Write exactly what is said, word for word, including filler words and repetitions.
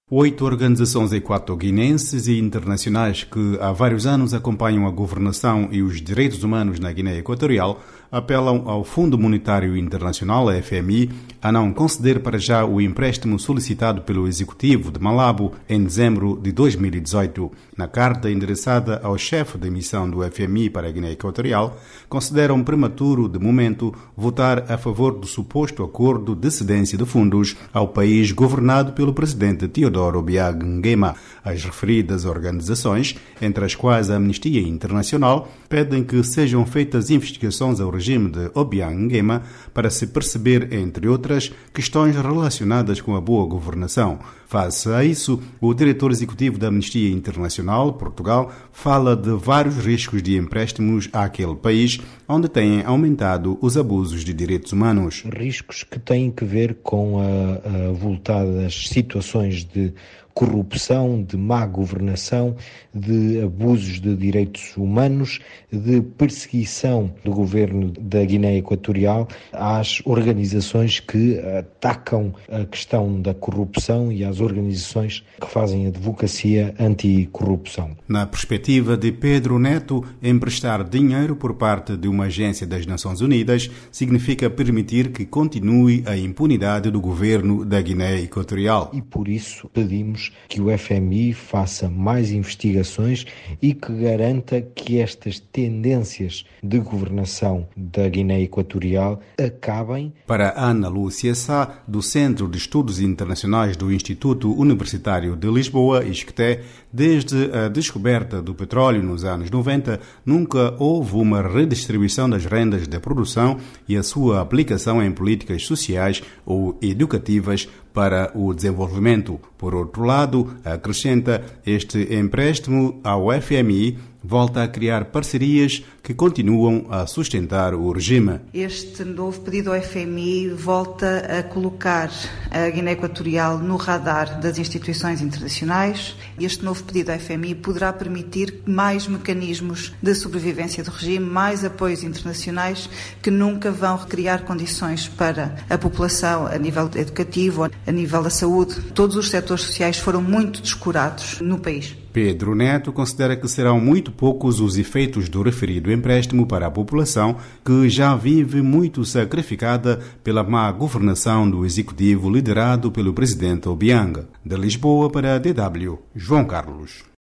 Oito organizações equatoguinenses e internacionais que há vários anos acompanham a governação e os direitos humanos na Guiné Equatorial apelam ao Fundo Monetário Internacional, a F M I, a não conceder para já o empréstimo solicitado pelo Executivo de Malabo em dezembro de dois mil e dezoito. Na carta endereçada ao chefe da missão do F M I para a Guiné Equatorial, consideram prematuro, de momento, votar a favor do suposto acordo de cedência de fundos ao país governado pelo presidente Teodoro Obiang Nguema. As referidas organizações, entre as quais a Amnistia Internacional, pedem que sejam feitas investigações ao regime de Obiang Nguema para se perceber, entre outras, questões relacionadas com a boa governação. Face a isso, o diretor executivo da Amnistia Internacional, Portugal, fala de vários riscos de empréstimos àquele país, onde têm aumentado os abusos de direitos humanos. Riscos que têm que ver com a, a voltadas situações de corrupção, de má governação, de abusos de direitos humanos, de perseguição do governo da Guiné Equatorial às organizações que atacam a questão da corrupção e às organizações que fazem advocacia anticorrupção. Na perspectiva de Pedro Neto, emprestar dinheiro por parte de uma agência das Nações Unidas significa permitir que continue a impunidade do governo da Guiné Equatorial. E por isso pedimos que o F M I faça mais investigações e que garanta que estas tendências de governação da Guiné Equatorial acabem. Para Ana Lúcia Sá, do Centro de Estudos Internacionais do Instituto Universitário de Lisboa, I S C T E, desde a descoberta do petróleo nos anos noventa, nunca houve uma redistribuição das rendas da produção e a sua aplicação em políticas sociais ou educativas para o desenvolvimento. Por outro lado, acrescenta, este empréstimo ao F M I volta a criar parcerias que continuam a sustentar o regime. Este novo pedido ao F M I volta a colocar a Guiné Equatorial no radar das instituições internacionais. Este novo pedido ao F M I poderá permitir mais mecanismos de sobrevivência do regime, mais apoios internacionais que nunca vão criar condições para a população a nível educativo, a nível da saúde. Todos os setores sociais foram muito descurados no país. Pedro Neto considera que serão muito poucos os efeitos do referido empréstimo para a população, que já vive muito sacrificada pela má governação do executivo liderado pelo presidente Obiang. De Lisboa para a D W, João Carlos.